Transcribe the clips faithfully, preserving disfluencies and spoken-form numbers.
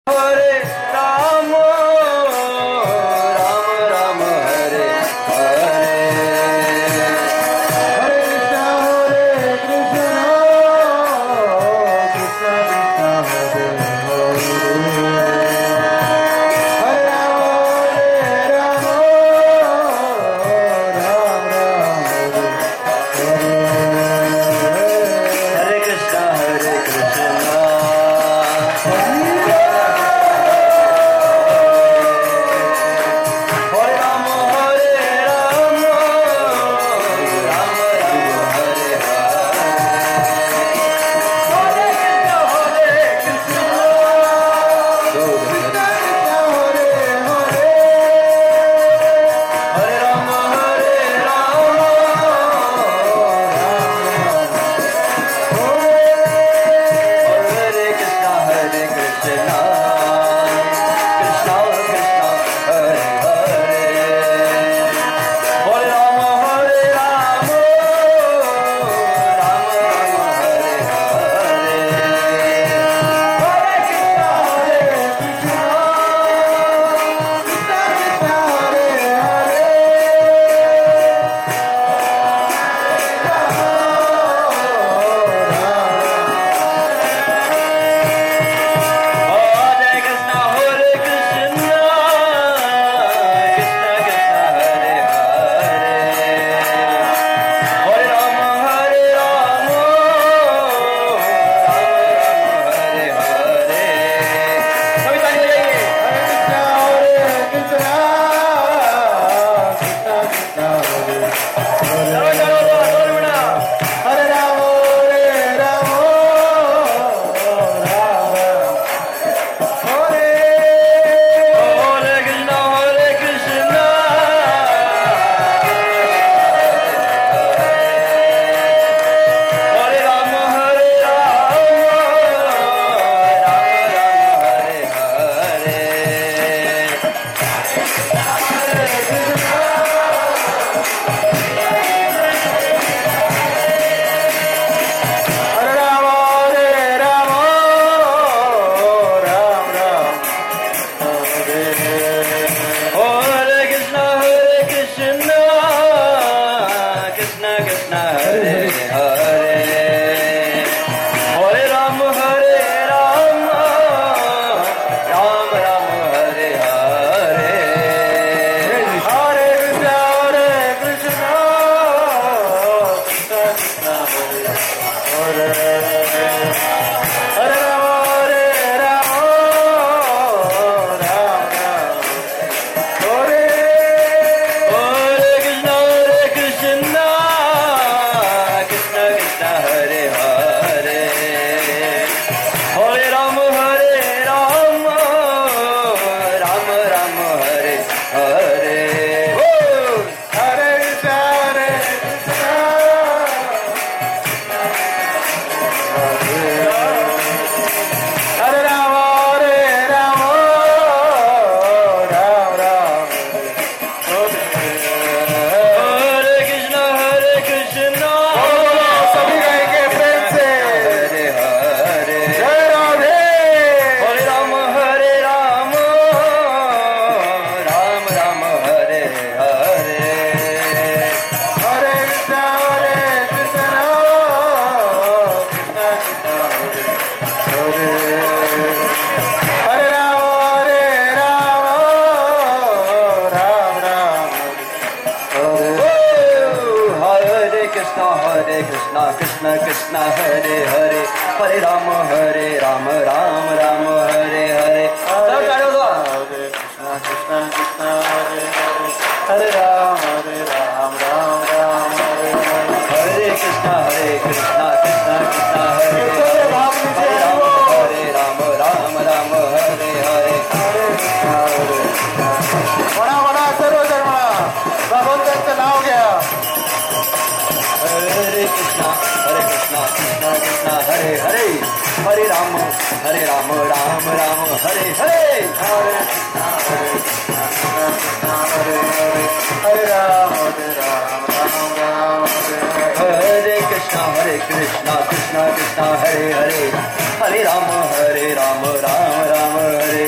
Krishna Krishna Hare Hare Hare Rama Hare Rama Rama Rama Hare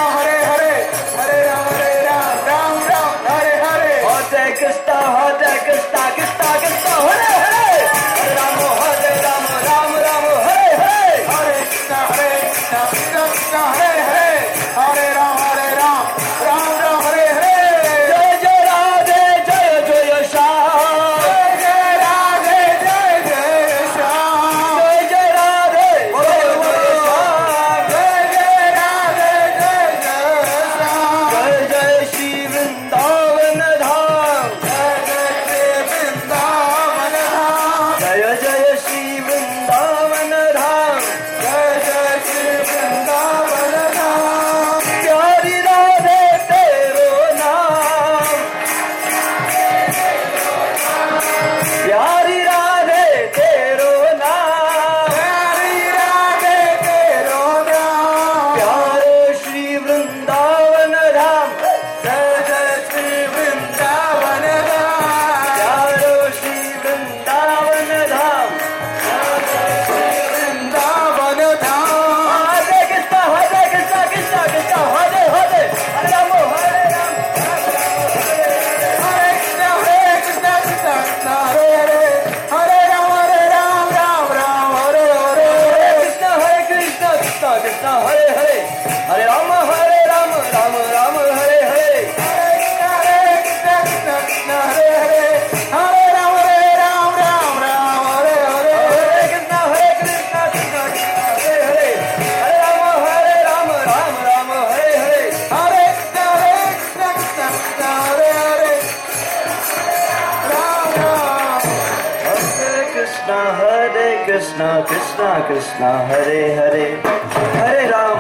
Hare Hare Hare Ram हरे राम राम राम हरे हरे हरे कृष्णा हरे कृष्णा कृष्णा कृष्णा हरे हरे हरे राम हरे राम राम राम हरे हरे हरे कृष्ण हरे कृष्ण कृष्ण कृष्ण हरे हरे हरे राम हरे राम राम राम हरे हरे जय जय राधे जय जय श्याम जय जय राधे जय जय श्याम जय जय राधे जय जय श्याम जय जय राधे जय जय श्याम जय जय श्री वृंदावन धाम जय जय श्री वृंदावन धाम जय जय श्री वृंदावन धाम जय जय श्री वृंदावन धाम प्यारी राधे तेरो नाम प्यारी राधे तेरो नाम प्यारी राधे तेरो नाम प्यारे श्री वृंदावन धाम जय जय श्री वृंदावन धाम प्यारो श्री वृंदावन धाम वृंदावन धाम हरे कृष्णा हरे कृष्णा कृष्णा कृष्णा हरे हरे हरे राम हरे राम हरे कृष्ण हरे कृष्ण कृष्ण कृष्ण हरे हरे हरे राम हरे राम राम राम हरे हरे हरे कृष्णा हरे कृष्णा कृष्णा कृष्णा हरे हरे हरे राम हरे राम राम राम हरे हरे हरे कृष्ण कृष्ण कृष्ण हरे हरे हरे राम हरे राम राम राम हरे हरे हरे कृष्णा हरे कृष्णा कृष्णा कृष्णा हरे हरे हरे राम हरे राम राम राम हरे हरे हरे कृष्ण हरे कृष्ण कृष्ण कृष्ण हरे हरे राम राम हरे कृष्णा हरे कृष्णा कृष्णा कृष्णा हरे हरे हरे राम